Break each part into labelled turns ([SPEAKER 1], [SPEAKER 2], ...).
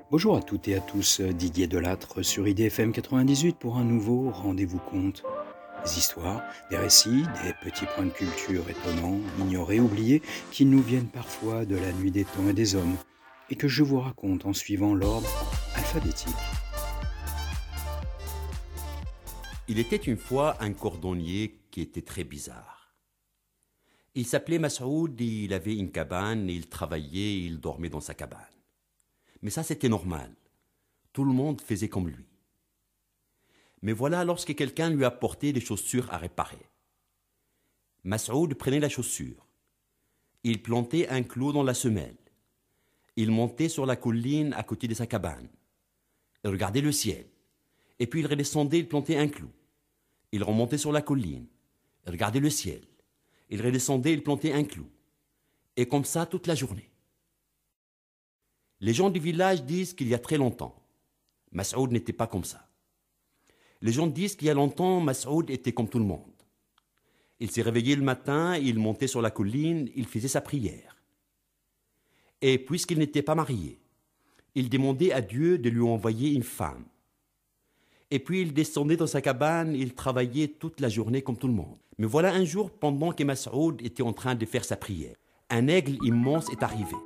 [SPEAKER 1] Bonjour à toutes et à tous, Didier Delattre sur IDFM 98 pour un nouveau rendez-vous conte. Des histoires, des récits, des petits points de culture étonnants, ignorés, oubliés, qui nous viennent parfois de la nuit des temps et des hommes, et que je vous raconte en suivant l'ordre alphabétique.
[SPEAKER 2] Il était une fois un cordonnier qui était très bizarre. Il s'appelait Mas'oud, il avait une cabane, il travaillait, il dormait dans sa cabane. Mais ça, c'était normal. Tout le monde faisait comme lui. Mais voilà, lorsque quelqu'un lui apportait des chaussures à réparer. Mas'oud prenait la chaussure. Il plantait un clou dans la semelle. Il montait sur la colline à côté de sa cabane. Il regardait le ciel. Et puis il redescendait, il plantait un clou. Il remontait sur la colline. Il regardait le ciel. Il redescendait, il plantait un clou. Et comme ça toute la journée. Les gens du village disent qu'il y a très longtemps. Mas'oud n'était pas comme ça. Les gens disent qu'il y a longtemps, Mas'oud était comme tout le monde. Il s'est réveillé le matin, il montait sur la colline, il faisait sa prière. Et puisqu'il n'était pas marié, il demandait à Dieu de lui envoyer une femme. Et puis il descendait dans sa cabane, il travaillait toute la journée comme tout le monde. Mais voilà un jour, pendant que Mas'oud était en train de faire sa prière, un aigle immense est arrivé.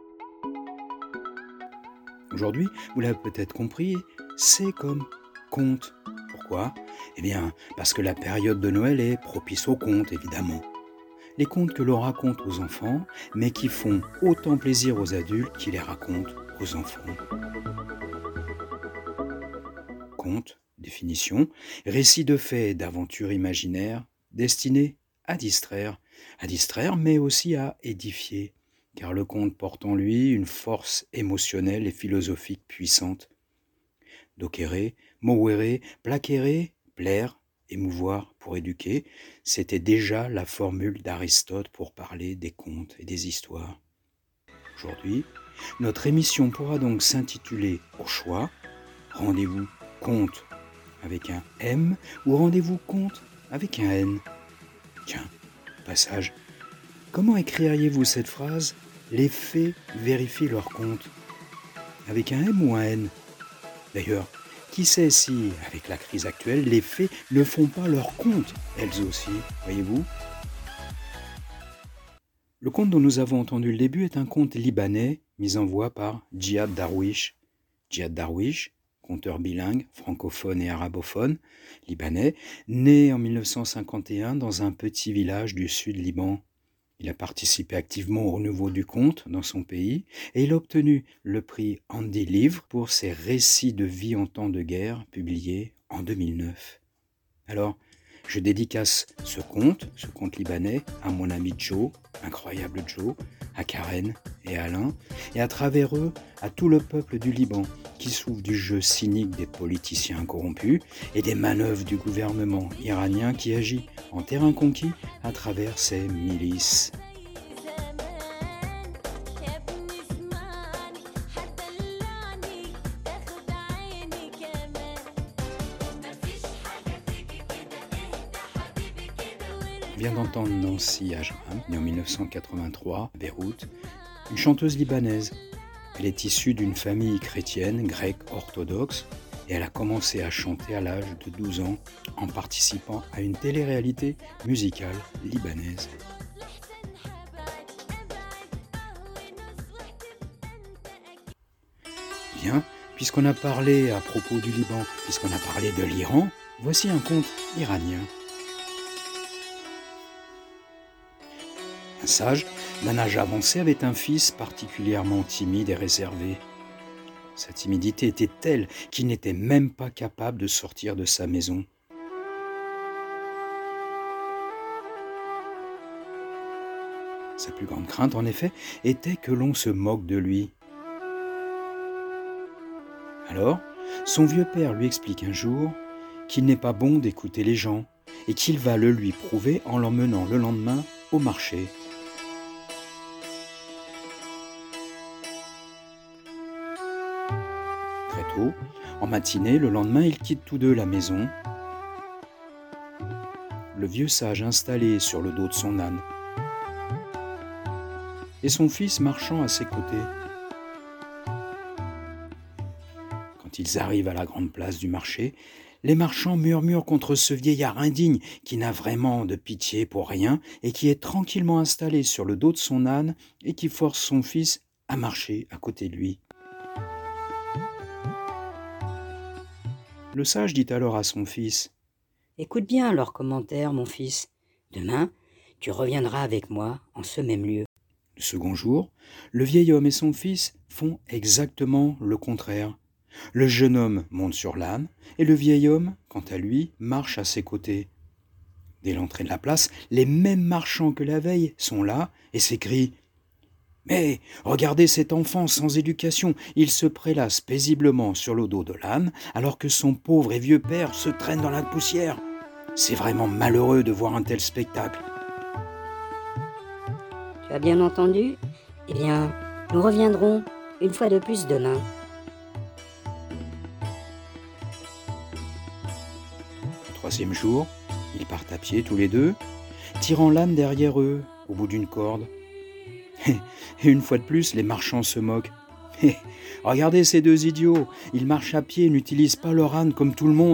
[SPEAKER 1] Aujourd'hui, vous l'avez peut-être compris, c'est comme conte. Pourquoi ? Eh bien, parce que la période de Noël est propice aux contes, évidemment. Les contes que l'on raconte aux enfants, mais qui font autant plaisir aux adultes qui les racontent aux enfants. Conte, définition, récit de faits et d'aventures imaginaires destinés à distraire mais aussi à édifier, car le conte porte en lui une force émotionnelle et philosophique puissante. Docere, movere, placere, plaire, émouvoir pour éduquer, c'était déjà la formule d'Aristote pour parler des contes et des histoires. Aujourd'hui, notre émission pourra donc s'intituler au choix « Rendez-vous conte » avec un M ou « Rendez-vous conte » avec un N. Tiens, passage. Comment écririez-vous cette phrase « Les faits vérifient leur compte » avec un M ou un N? D'ailleurs, qui sait si, avec la crise actuelle, les faits ne font pas leur compte, elles aussi, voyez-vous? Le conte dont nous avons entendu le début est un conte libanais mis en voix par Djihad Darwish. Djihad Darwish, conteur bilingue, francophone et arabophone, libanais, né en 1951 dans un petit village du sud Liban. Il a participé activement au renouveau du conte dans son pays et il a obtenu le prix Andy Livre pour ses récits de vie en temps de guerre publiés en 2009. Alors, je dédicace ce conte libanais, à mon ami Joe, incroyable Joe, à Karen et à Alain, et à travers eux, à tout le peuple du Liban qui souffre du jeu cynique des politiciens corrompus et des manœuvres du gouvernement iranien qui agit en terrain conquis à travers ses milices. On vient d'entendre Nancy Ajram, née en 1983 à Beyrouth, une chanteuse libanaise. Elle est issue d'une famille chrétienne, grecque orthodoxe, et elle a commencé à chanter à l'âge de 12 ans en participant à une télé-réalité musicale libanaise. Bien, puisqu'on a parlé à propos du Liban, puisqu'on a parlé de l'Iran, voici un conte iranien. Un sage, d'un âge avancé, avait un fils particulièrement timide et réservé. Sa timidité était telle qu'il n'était même pas capable de sortir de sa maison. Sa plus grande crainte, en effet, était que l'on se moque de lui. Alors, son vieux père lui explique un jour qu'il n'est pas bon d'écouter les gens et qu'il va le lui prouver en l'emmenant le lendemain au marché. Très tôt, en matinée, le lendemain, ils quittent tous deux la maison. Le vieux sage installé sur le dos de son âne et son fils marchant à ses côtés. ils arrivent à la grande place du marché, les marchands murmurent contre ce vieillard indigne qui n'a vraiment de pitié pour rien et qui est tranquillement installé sur le dos de son âne et qui force son fils à marcher à côté de lui. Le sage dit alors à son fils :
[SPEAKER 3] « Écoute bien leurs commentaires, mon fils. Demain, tu reviendras avec moi en ce même lieu. »
[SPEAKER 1] Le second jour, le vieil homme et son fils font exactement le contraire. Le jeune homme monte sur l'âne et le vieil homme, quant à lui, marche à ses côtés. Dès l'entrée de la place, les mêmes marchands que la veille sont là et s'écrient : « Mais regardez cet enfant sans éducation, il se prélasse paisiblement sur le dos de l'âne alors que son pauvre et vieux père se traîne dans la poussière. C'est vraiment malheureux de voir un tel spectacle. »
[SPEAKER 3] Tu as bien entendu ? Eh bien, nous reviendrons une fois de plus demain.
[SPEAKER 1] Le troisième jour, ils partent à pied tous les deux, tirant l'âne derrière eux au bout d'une corde. Et une fois de plus, les marchands se moquent. « Regardez ces deux idiots, ils marchent à pied et n'utilisent pas leur âne comme tout le monde. »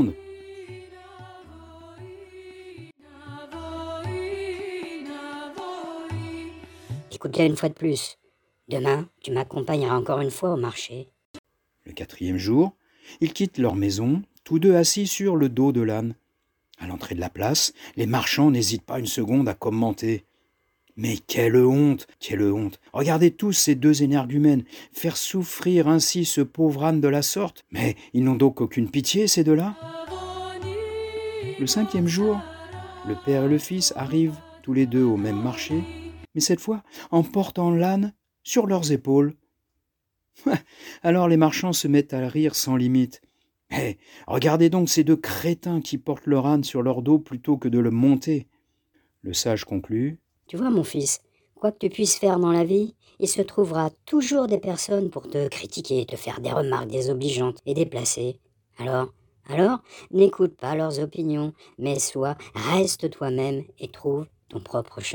[SPEAKER 3] Écoute bien une fois de plus. Demain, tu m'accompagneras encore une fois au marché.
[SPEAKER 1] Le quatrième jour, ils quittent leur maison, tous deux assis sur le dos de l'âne. À l'entrée de la place, les marchands n'hésitent pas une seconde à commenter. « Mais quelle honte, quelle honte ! Regardez tous ces deux énergumènes, faire souffrir ainsi ce pauvre âne de la sorte. Mais ils n'ont donc aucune pitié, ces deux-là ?» Le cinquième jour, le père et le fils arrivent tous les deux au même marché, mais cette fois en portant l'âne sur leurs épaules. Alors les marchands se mettent à rire sans limite. « Mais regardez donc ces deux crétins qui portent leur âne sur leur dos plutôt que de le monter. » Le sage conclut :
[SPEAKER 3] « Tu vois, mon fils, quoi que tu puisses faire dans la vie, il se trouvera toujours des personnes pour te critiquer, te faire des remarques désobligeantes et déplacées. Alors, n'écoute pas leurs opinions, mais reste toi-même et trouve ton propre chemin. »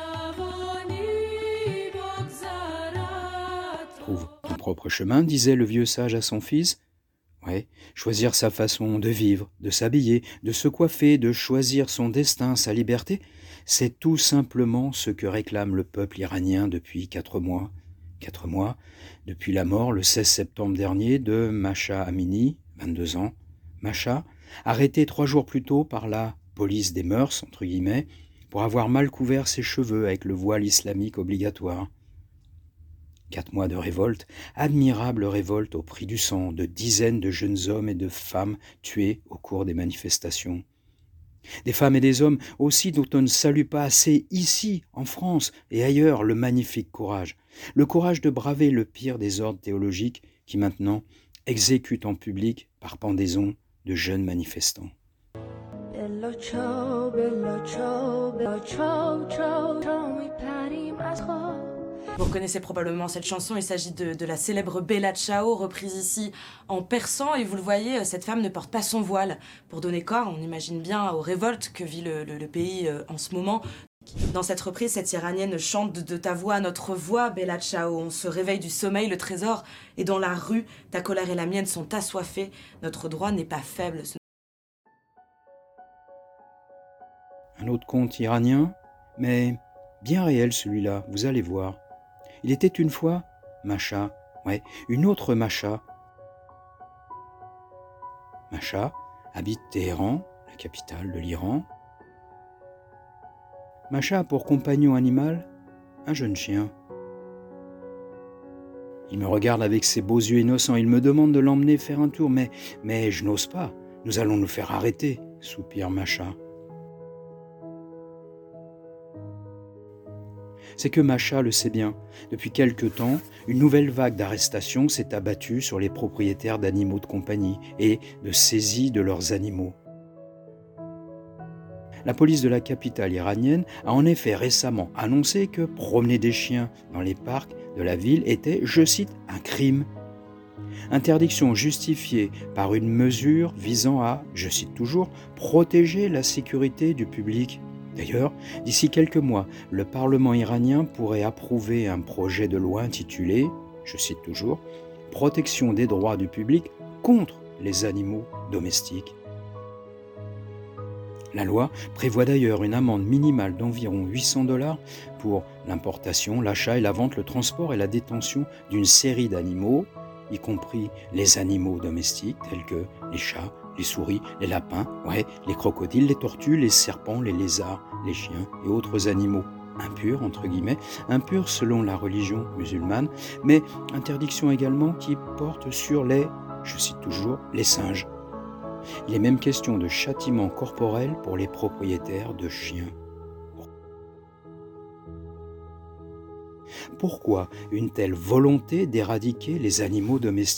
[SPEAKER 1] Trouve ton propre chemin, disait le vieux sage à son fils. Ouais, choisir sa façon de vivre, de s'habiller, de se coiffer, de choisir son destin, sa liberté, c'est tout simplement ce que réclame le peuple iranien depuis 4 mois. 4 mois, depuis la mort le 16 septembre dernier de Mahsa Amini, 22 ans. Mahsa, arrêté 3 jours plus tôt par la « police des mœurs », entre guillemets, pour avoir mal couvert ses cheveux avec le voile islamique obligatoire. 4 mois de révolte, admirable révolte au prix du sang de dizaines de jeunes hommes et de femmes tués au cours des manifestations. Des femmes et des hommes aussi dont on ne salue pas assez ici, en France et ailleurs, le magnifique courage. Le courage de braver le pire des ordres théologiques qui maintenant exécutent en public, par pendaison, de jeunes manifestants.
[SPEAKER 4] Vous reconnaissez probablement cette chanson, il s'agit de la célèbre Bella Ciao, reprise ici en persan, et vous le voyez, cette femme ne porte pas son voile. Pour donner corps, on imagine bien aux révoltes que vit le pays en ce moment. Dans cette reprise, cette iranienne chante de ta voix à notre voix, Bella Ciao. On se réveille du sommeil, le trésor est dans la rue, ta colère et la mienne sont assoiffées, notre droit n'est pas faible.
[SPEAKER 1] Un autre conte iranien, mais bien réel celui-là, vous allez voir. Il était une fois Mahsa, une autre Mahsa. Mahsa habite Téhéran, la capitale de l'Iran. Mahsa a pour compagnon animal un jeune chien. Il me regarde avec ses beaux yeux innocents, il me demande de l'emmener faire un tour, mais je n'ose pas, nous allons nous faire arrêter, soupire Mahsa. C'est que Mahsa le sait bien. Depuis quelque temps, une nouvelle vague d'arrestations s'est abattue sur les propriétaires d'animaux de compagnie et de saisie de leurs animaux. La police de la capitale iranienne a en effet récemment annoncé que promener des chiens dans les parcs de la ville était, je cite, un crime. Interdiction justifiée par une mesure visant à, je cite toujours, protéger la sécurité du public. D'ailleurs, d'ici quelques mois, le Parlement iranien pourrait approuver un projet de loi intitulé, je cite toujours, « Protection des droits du public contre les animaux domestiques. La loi prévoit d'ailleurs une amende minimale d'environ 800 $ pour l'importation, l'achat et la vente, le transport et la détention d'une série d'animaux, y compris les animaux domestiques tels que les chats, les souris, les lapins, les crocodiles, les tortues, les serpents, les lézards, les chiens et autres animaux impurs, entre guillemets, impurs selon la religion musulmane, mais interdiction également qui porte sur les, je cite toujours, les singes. Il est même question de châtiment corporel pour les propriétaires de chiens. Pourquoi une telle volonté d'éradiquer les animaux domestiques ?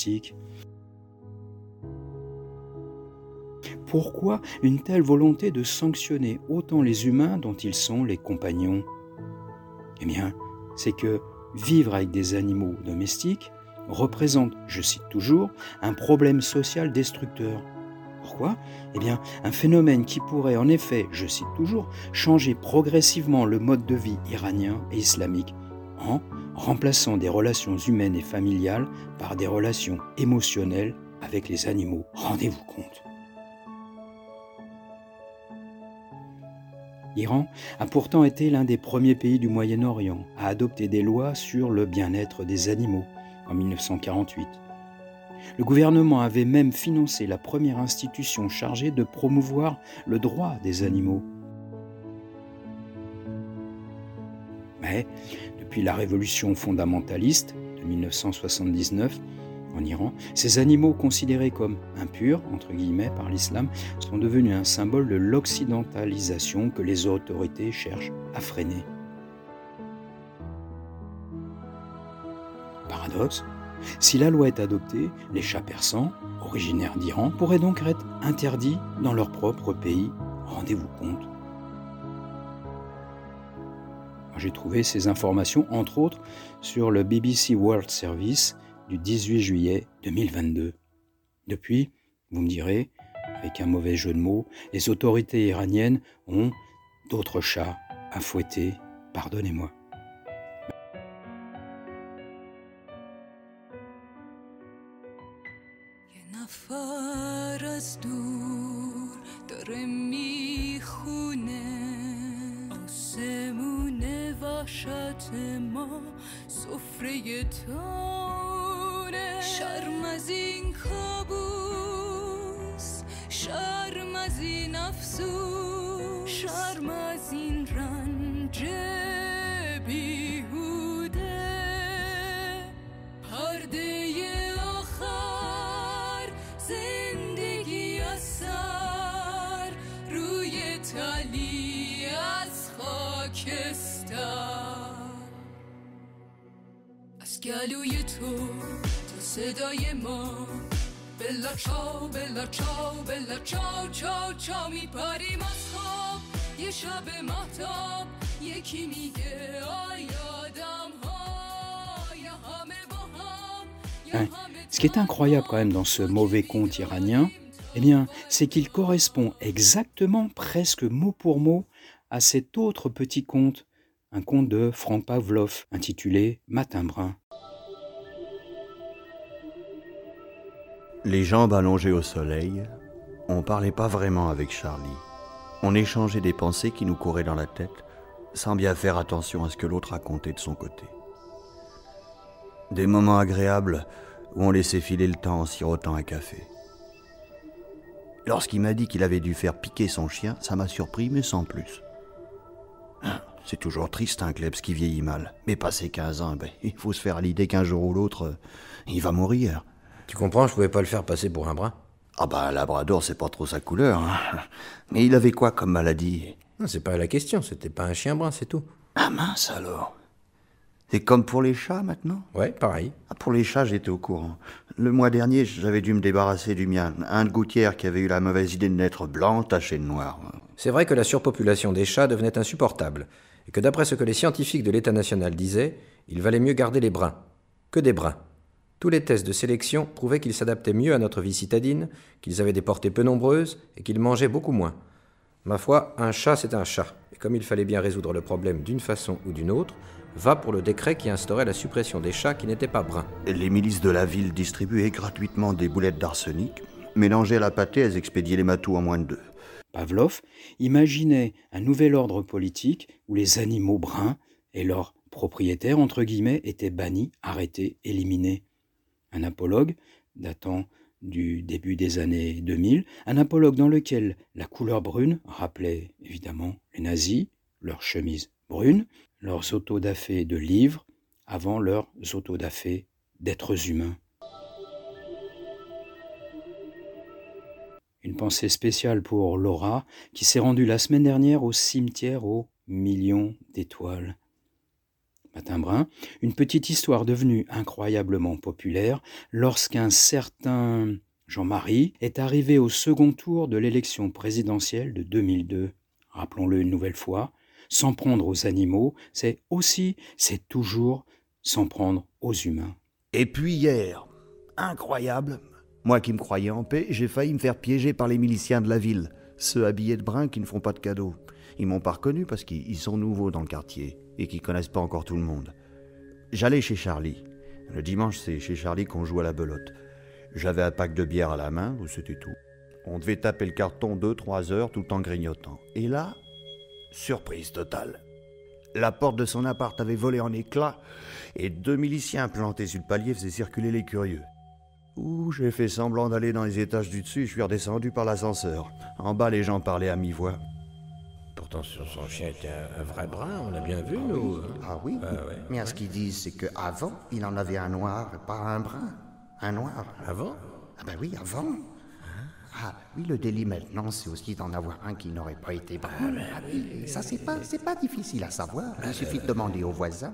[SPEAKER 1] Pourquoi une telle volonté de sanctionner autant les humains dont ils sont les compagnons ? Eh bien, c'est que vivre avec des animaux domestiques représente, je cite toujours, un problème social destructeur. Pourquoi ? Eh bien, un phénomène qui pourrait en effet, je cite toujours, changer progressivement le mode de vie iranien et islamique en remplaçant des relations humaines et familiales par des relations émotionnelles avec les animaux. Rendez-vous compte. L'Iran a pourtant été l'un des premiers pays du Moyen-Orient à adopter des lois sur le bien-être des animaux en 1948. Le gouvernement avait même financé la première institution chargée de promouvoir le droit des animaux. Mais, depuis la révolution fondamentaliste de 1979 en Iran, ces animaux considérés comme impurs, entre guillemets, par l'islam, sont devenus un symbole de l'occidentalisation que les autorités cherchent à freiner. Paradoxe, si la loi est adoptée, les chats persans, originaires d'Iran, pourraient donc être interdits dans leur propre pays. Rendez-vous compte. J'ai trouvé ces informations, entre autres, sur le BBC World Service du 18 juillet 2022. Depuis, vous me direz, avec un mauvais jeu de mots, les autorités iraniennes ont d'autres chats à fouetter. Pardonnez-moi.
[SPEAKER 5] شرم از این کابوس، شرم از این افسوس، شرم از این رنج بیهوده، پرده آخر زندگی از سر روی تلی از خاکستر، از گلوی تو صدای ما بلا چاو بلا چاو بلا چاو چاو چاو میپریم از خواب یه شب مهتاب یکی میگه آیادم ها یا همه با هم.
[SPEAKER 1] Ce qui est incroyable quand même dans ce mauvais conte iranien, eh bien, c'est qu'il correspond exactement, presque mot pour mot, à cet autre petit conte, un conte de Frank Pavlov intitulé Matin brun.
[SPEAKER 6] Les jambes allongées au soleil, on parlait pas vraiment avec Charlie. On échangeait des pensées qui nous couraient dans la tête, sans bien faire attention à ce que l'autre racontait de son côté. Des moments agréables où on laissait filer le temps en sirotant un café. Lorsqu'il m'a dit qu'il avait dû faire piquer son chien, ça m'a surpris, mais sans plus. C'est toujours triste un klebs qui vieillit mal. Mais passé 15 ans, il faut se faire à l'idée qu'un jour ou l'autre, il va mourir.
[SPEAKER 7] Tu comprends, je pouvais pas le faire passer pour un brun.
[SPEAKER 6] Ah un labrador, c'est pas trop sa couleur. Hein. Mais il avait quoi comme maladie?
[SPEAKER 7] Non, c'est pas la question, c'était pas un chien brun, c'est tout.
[SPEAKER 6] Ah mince alors. C'est comme pour les chats maintenant?
[SPEAKER 7] Ouais, pareil.
[SPEAKER 6] Ah, pour les chats, j'étais au courant. Le mois dernier, j'avais dû me débarrasser du mien. Un de gouttière qui avait eu la mauvaise idée de naître blanc, taché de noir.
[SPEAKER 7] C'est vrai que la surpopulation des chats devenait insupportable, et que d'après ce que les scientifiques de l'État national disaient, il valait mieux garder les bruns que des bruns. Tous les tests de sélection prouvaient qu'ils s'adaptaient mieux à notre vie citadine, qu'ils avaient des portées peu nombreuses et qu'ils mangeaient beaucoup moins. Ma foi, un chat c'est un chat, et comme il fallait bien résoudre le problème d'une façon ou d'une autre, Va pour le décret qui instaurait la suppression des chats qui n'étaient pas bruns.
[SPEAKER 6] Les milices de la ville distribuaient gratuitement des boulettes d'arsenic. Mélangées à la pâtée, elles expédiaient les matous en moins de 2.
[SPEAKER 1] Pavlov imaginait un nouvel ordre politique où les animaux bruns et leurs propriétaires, entre guillemets, étaient bannis, arrêtés, éliminés. Un apologue, datant du début des années 2000, un apologue dans lequel la couleur brune rappelait évidemment les nazis, leurs chemises brunes, leurs autodafés de livres, avant leurs autodafés d'êtres humains. Une pensée spéciale pour Laura, qui s'est rendue la semaine dernière au cimetière aux millions d'étoiles. Matin brun, une petite histoire devenue incroyablement populaire lorsqu'un certain Jean-Marie est arrivé au second tour de l'élection présidentielle de 2002. Rappelons-le une nouvelle fois, s'en prendre aux animaux, c'est toujours s'en prendre aux humains.
[SPEAKER 6] Et puis hier, incroyable, moi qui me croyais en paix, j'ai failli me faire piéger par les miliciens de la ville, ceux habillés de brun qui ne font pas de cadeaux. Ils m'ont pas reconnu parce qu'ils sont nouveaux dans le quartier et qu'ils connaissent pas encore tout le monde. J'allais chez Charlie. Le dimanche, c'est chez Charlie qu'on joue à la belote. J'avais un pack de bière à la main, c'était tout. On devait taper le carton 2-3 heures tout en grignotant. Et là, surprise totale. La porte de son appart avait volé en éclats et 2 miliciens plantés sur le palier faisaient circuler les curieux. J'ai fait semblant d'aller dans les étages du dessus et je suis redescendu par l'ascenseur. En bas, les gens parlaient à mi-voix.
[SPEAKER 7] Pourtant, son chien était un vrai brun, on l'a bien vu, nous.
[SPEAKER 8] Ah oui,
[SPEAKER 7] ouais.
[SPEAKER 8] Mais à ce qu'ils disent, c'est qu'avant, il en avait un noir, pas un brun. Un noir.
[SPEAKER 7] Avant?
[SPEAKER 8] Ah ben oui, avant. Ah oui, le délit maintenant, c'est aussi d'en avoir un qui n'aurait pas été brun. Ah oui, ça, c'est pas difficile à savoir. Il suffit de demander aux voisins.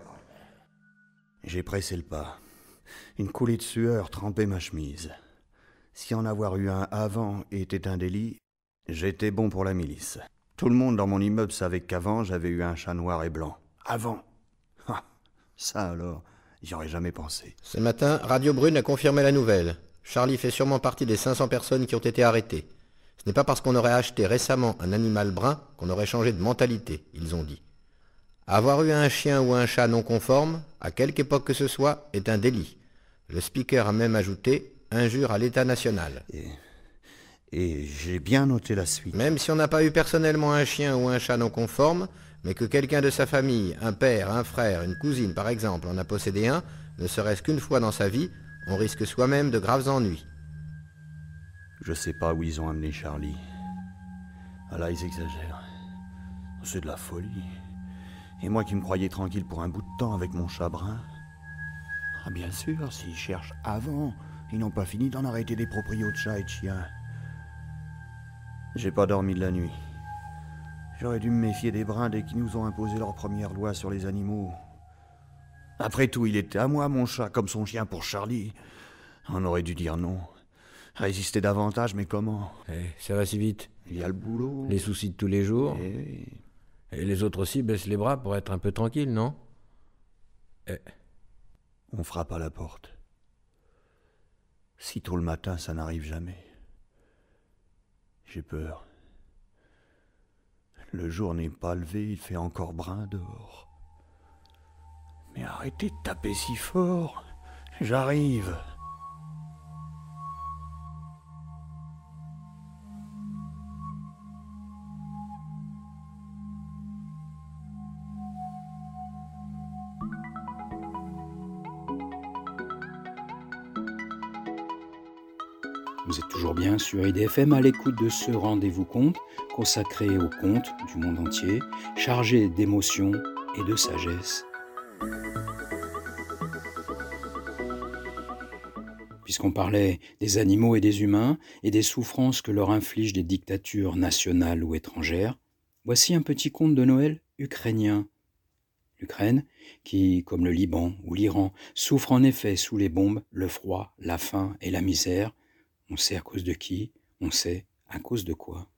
[SPEAKER 6] J'ai pressé le pas. Une coulée de sueur trempait ma chemise. Si en avoir eu un avant était un délit, j'étais bon pour la milice. Tout le monde dans mon immeuble savait qu'avant, j'avais eu un chat noir et blanc. Avant. Ah, ça alors, j'y aurais jamais pensé.
[SPEAKER 7] Ce matin, Radio Brune a confirmé la nouvelle. Charlie fait sûrement partie des 500 personnes qui ont été arrêtées. Ce n'est pas parce qu'on aurait acheté récemment un animal brun qu'on aurait changé de mentalité, ils ont dit. Avoir eu un chien ou un chat non conforme, à quelque époque que ce soit, est un délit. Le speaker a même ajouté « injure à l'État national ».
[SPEAKER 6] Et j'ai bien noté la suite.
[SPEAKER 7] Même si on n'a pas eu personnellement un chien ou un chat non conforme, mais que quelqu'un de sa famille, un père, un frère, une cousine par exemple, en a possédé un, ne serait-ce qu'une fois dans sa vie, on risque soi-même de graves ennuis.
[SPEAKER 6] Je sais pas où ils ont amené Charlie. Ah là, ils exagèrent. C'est de la folie. Et moi qui me croyais tranquille pour un bout de temps avec mon chat brun. Ah bien sûr, s'ils cherchent avant, ils n'ont pas fini d'en arrêter des proprios de chats et de chiens. J'ai pas dormi de la nuit. J'aurais dû me méfier des bruns dès qu'ils nous ont imposé leur première loi sur les animaux. Après tout, il était à moi, mon chat, comme son chien pour Charlie. On aurait dû dire non. Résister davantage, mais comment?
[SPEAKER 7] Ça va si vite.
[SPEAKER 6] Il y a le boulot.
[SPEAKER 7] Les soucis de tous les jours.
[SPEAKER 6] Et
[SPEAKER 7] les autres aussi baissent les bras pour être un peu tranquilles, non?
[SPEAKER 6] On frappe à la porte. Si tôt le matin, ça n'arrive jamais. J'ai peur. Le jour n'est pas levé, il fait encore brun dehors. Mais arrêtez de taper si fort. J'arrive.
[SPEAKER 1] Vous êtes toujours bien sur IDFM à l'écoute de ce rendez-vous conte consacré aux contes du monde entier, chargé d'émotions et de sagesse. Puisqu'on parlait des animaux et des humains et des souffrances que leur infligent des dictatures nationales ou étrangères, voici un petit conte de Noël ukrainien. L'Ukraine, qui, comme le Liban ou l'Iran, souffre en effet sous les bombes, le froid, la faim et la misère. On sait à cause de qui, on sait à cause de quoi.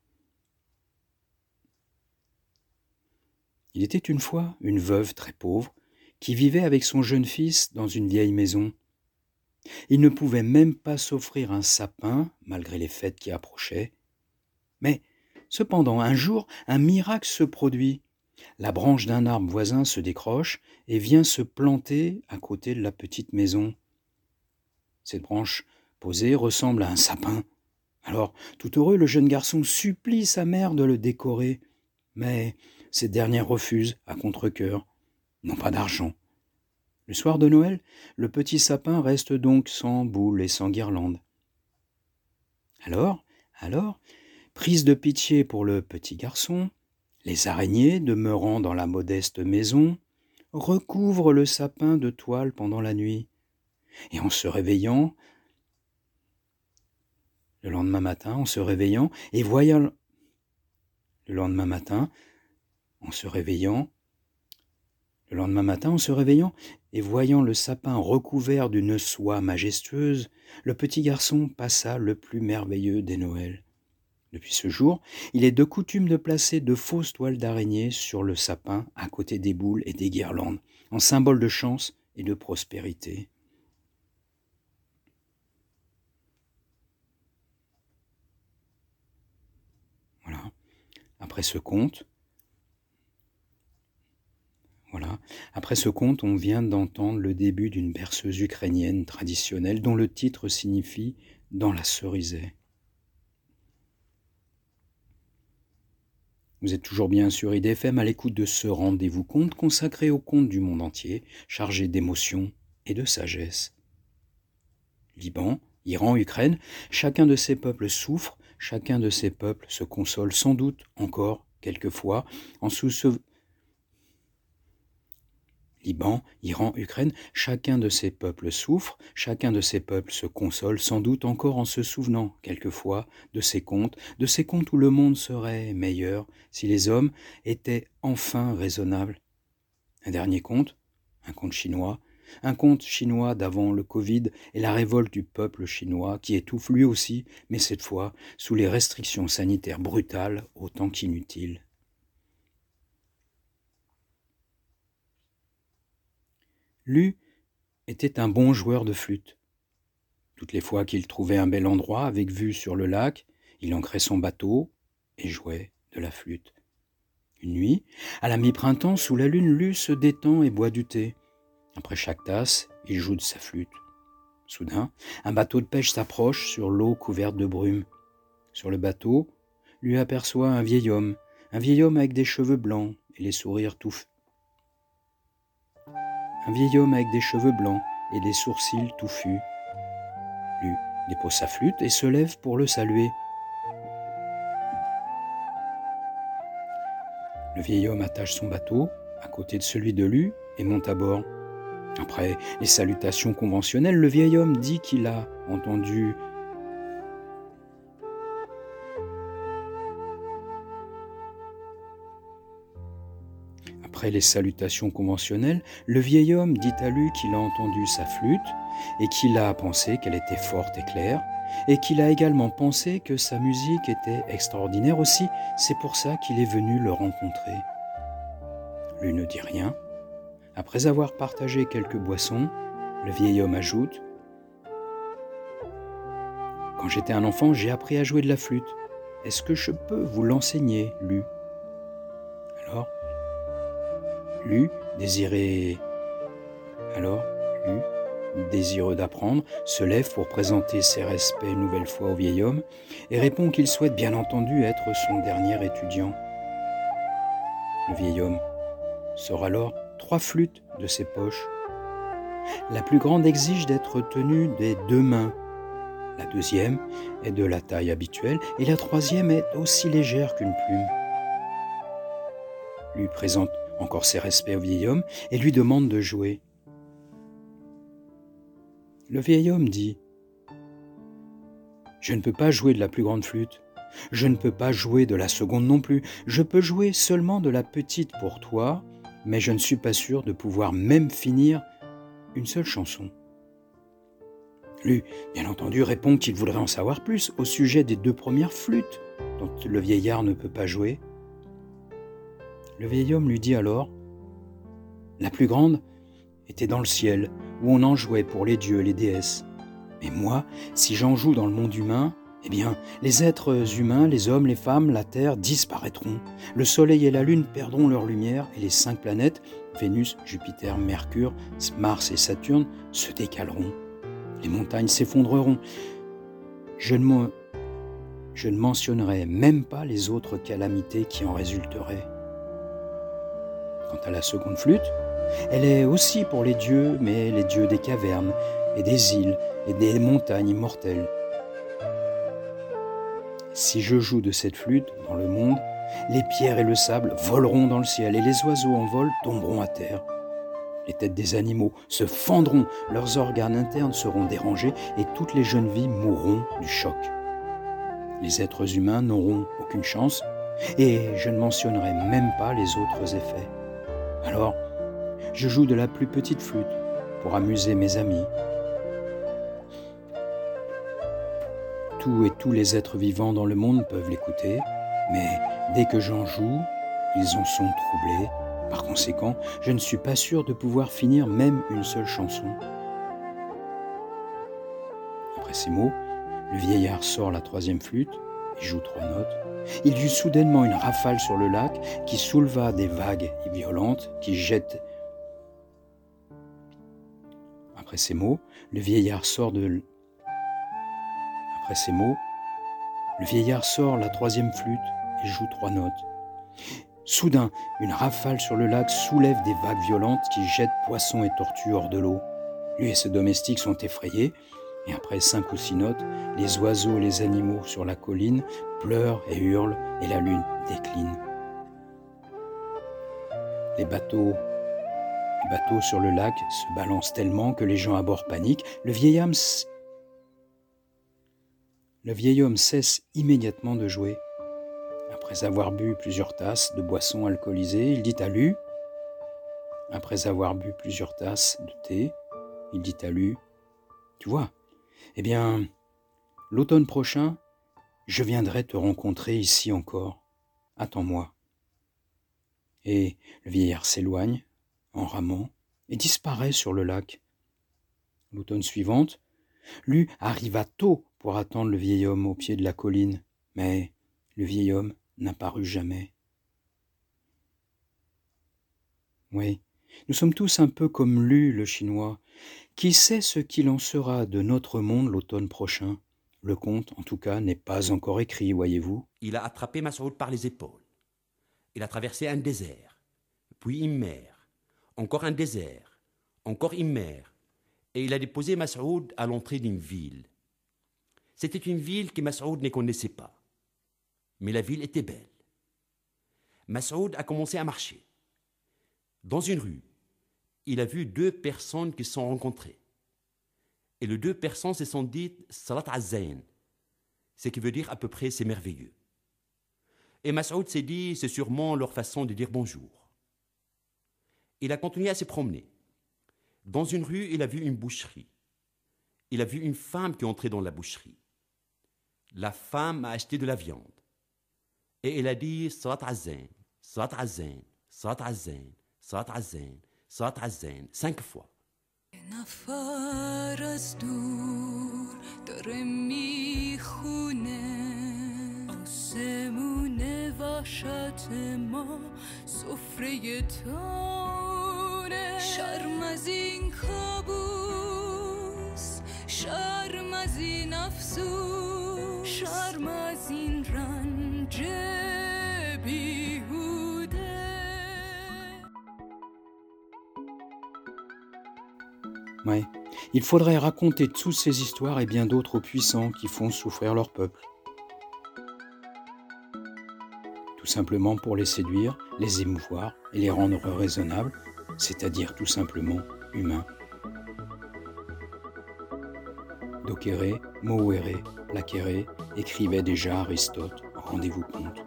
[SPEAKER 1] Il était une fois une veuve très pauvre qui vivait avec son jeune fils dans une vieille maison. Il ne pouvait même pas s'offrir un sapin, malgré les fêtes qui approchaient. Mais, cependant, un jour, un miracle se produit. La branche d'un arbre voisin se décroche et vient se planter à côté de la petite maison. Cette branche posée ressemble à un sapin. Alors, tout heureux, le jeune garçon supplie sa mère de le décorer, mais cette dernière refuse à contre-cœur. Ils n'ont pas d'argent. Le soir de Noël, le petit sapin reste donc sans boule et sans guirlande. Alors, prise de pitié pour le petit garçon, les araignées, demeurant dans la modeste maison, recouvrent le sapin de toile pendant la nuit. Et en se réveillant, le lendemain matin, en se réveillant et voyant le sapin recouvert d'une soie majestueuse, le petit garçon passa le plus merveilleux des Noëls. Depuis ce jour, il est de coutume de placer de fausses toiles d'araignée sur le sapin à côté des boules et des guirlandes, en symbole de chance et de prospérité. Voilà. Après ce conte, on vient d'entendre le début d'une berceuse ukrainienne traditionnelle dont le titre signifie « Dans la cerisier ». Vous êtes toujours bien sur IDFM à l'écoute de ce rendez-vous conte consacré aux contes du monde entier, chargé d'émotion et de sagesse. Liban, Iran, Ukraine, chacun de ces peuples souffre, chacun de ces peuples se console sans doute encore, quelquefois, en Liban, Iran, Ukraine, chacun de ces peuples souffre, chacun de ces peuples se console sans doute encore en se souvenant, quelquefois, de ces contes où le monde serait meilleur si les hommes étaient enfin raisonnables. Un dernier conte, un conte chinois d'avant le Covid et la révolte du peuple chinois qui étouffe lui aussi, mais cette fois sous les restrictions sanitaires brutales autant qu'inutiles. Lu était un bon joueur de flûte. Toutes les fois qu'il trouvait un bel endroit avec vue sur le lac, il ancrait son bateau et jouait de la flûte. Une nuit, à la mi-printemps, sous la lune, Lu se détend et boit du thé. Après chaque tasse, il joue de sa flûte. Soudain, un bateau de pêche s'approche sur l'eau couverte de brume. Sur le bateau, Lu aperçoit un vieil homme avec des cheveux blancs et les sourcils touffus. Lu dépose sa flûte et se lève pour le saluer. Le vieil homme attache son bateau à côté de celui de Lu et monte à bord. Après les salutations conventionnelles, le vieil homme dit qu'il a entendu à Lu qu'il a entendu sa flûte et qu'il a pensé qu'elle était forte et claire, et qu'il a également pensé que sa musique était extraordinaire aussi, c'est pour ça qu'il est venu le rencontrer. Lu ne dit rien. Après avoir partagé quelques boissons, le vieil homme ajoute « Quand j'étais un enfant, j'ai appris à jouer de la flûte. Est-ce que je peux vous l'enseigner, Lu ?» Alors, Lu, désireux d'apprendre, se lève pour présenter ses respects une nouvelle fois au vieil homme et répond qu'il souhaite bien entendu être son dernier étudiant. Le vieil homme sort alors 3 flûtes de ses poches. La plus grande exige d'être tenue des 2 mains. La deuxième est de la taille habituelle et la troisième est aussi légère qu'une plume. Lui présente encore ses respects au vieil homme et lui demande de jouer. Le vieil homme dit « Je ne peux pas jouer de la plus grande flûte. Je ne peux pas jouer de la seconde non plus. Je peux jouer seulement de la petite pour toi, mais je ne suis pas sûr de pouvoir même finir une seule chanson. » Lui, bien entendu, répond qu'il voudrait en savoir plus au sujet des 2 premières flûtes dont le vieillard ne peut pas jouer. Le vieil homme lui dit alors « La plus grande était dans le ciel, où on en jouait pour les dieux et les déesses. Mais moi, si j'en joue dans le monde humain, Eh bien, les êtres humains, les hommes, les femmes, la Terre disparaîtront. Le Soleil et la Lune perdront leur lumière et les 5 planètes, Vénus, Jupiter, Mercure, Mars et Saturne, se décaleront. Les montagnes s'effondreront. Je ne mentionnerai même pas les autres calamités qui en résulteraient. Quant à la seconde flûte, elle est aussi pour les dieux, mais les dieux des cavernes et des îles et des montagnes immortelles. Si je joue de cette flûte dans le monde, les pierres et le sable voleront dans le ciel et les oiseaux en vol tomberont à terre. Les têtes des animaux se fendront, leurs organes internes seront dérangés et toutes les jeunes vies mourront du choc. Les êtres humains n'auront aucune chance et je ne mentionnerai même pas les autres effets. Alors, je joue de la plus petite flûte pour amuser mes amis. Tout et tous les êtres vivants dans le monde peuvent l'écouter, mais dès que j'en joue, ils en sont troublés. Par conséquent, je ne suis pas sûr de pouvoir finir même une seule chanson. Après ces mots, le vieillard sort la 3e flûte et joue 3 notes. Il y eut soudainement une rafale sur le lac qui souleva des vagues violentes qui jettent. Après ces mots, le vieillard sort la 3e flûte et joue 3 notes. Soudain, une rafale sur le lac soulève des vagues violentes qui jettent poissons et tortues hors de l'eau. Lui et ses domestiques sont effrayés, et après 5 ou 6 notes, les oiseaux et les animaux sur la colline pleurent et hurlent, et la lune décline. Les bateaux sur le lac se balancent tellement que les gens à bord paniquent. Le vieil homme cesse immédiatement de jouer. Après avoir bu plusieurs tasses de boissons alcoolisées, il dit à Lu. Après avoir bu plusieurs tasses de thé, il dit à Lu, « Tu vois, eh bien, l'automne prochain, je viendrai te rencontrer ici encore. Attends-moi. » Et le vieillard s'éloigne, en ramant, et disparaît sur le lac. L'automne suivante, Lu arriva tôt pour attendre le vieil homme au pied de la colline, mais le vieil homme n'apparut jamais. Oui, nous sommes tous un peu comme Lu, le Chinois. Qui sait ce qu'il en sera de notre monde l'automne prochain? Le conte, en tout cas, n'est pas encore écrit, voyez-vous.
[SPEAKER 2] Il a attrapé Mas'oud par les épaules. Il a traversé un désert, puis une mer, encore un désert, encore une mer, et il a déposé Mas'oud à l'entrée d'une ville. C'était une ville que Mas'oud ne connaissait pas, mais la ville était belle. Mas'oud a commencé à marcher. Dans une rue, il a vu 2 personnes qui se sont rencontrées. Et les 2 personnes se sont dites « Salat Azzain », ce qui veut dire à peu près « c'est merveilleux ». Et Mas'oud s'est dit « c'est sûrement leur façon de dire bonjour ». Il a continué à se promener. Dans une rue, il a vu une boucherie. Il a vu une femme qui entrait dans la boucherie. La femme a acheté de la viande. Et elle a dit « Salat Azzain, Salat Azzain, Salat Azzain, Salat Azzain, Salat Azzain » 5 fois.
[SPEAKER 5] نفر از دور داره میخونه آسمون وحشت ما سفره تونه شرم از این کابوس شرم از این افسوس شرم از این رنج
[SPEAKER 1] Ouais. Il faudrait raconter toutes ces histoires et bien d'autres aux puissants qui font souffrir leur peuple. Tout simplement pour les séduire, les émouvoir et les rendre raisonnables, c'est-à-dire tout simplement humains. Docere, moere, placere, écrivait déjà Aristote, rendez-vous compte.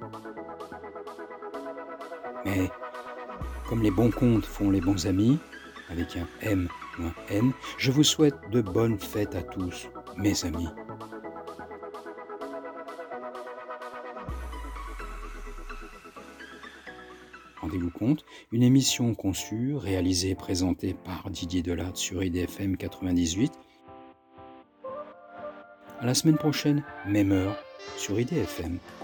[SPEAKER 1] Mais, comme les bons contes font les bons amis, avec un M ou un N, je vous souhaite de bonnes fêtes à tous, mes amis. Rendez-vous compte, une émission conçue, réalisée et présentée par Didier Delatte sur IDFM 98, À la semaine prochaine, même heure, sur IDFM.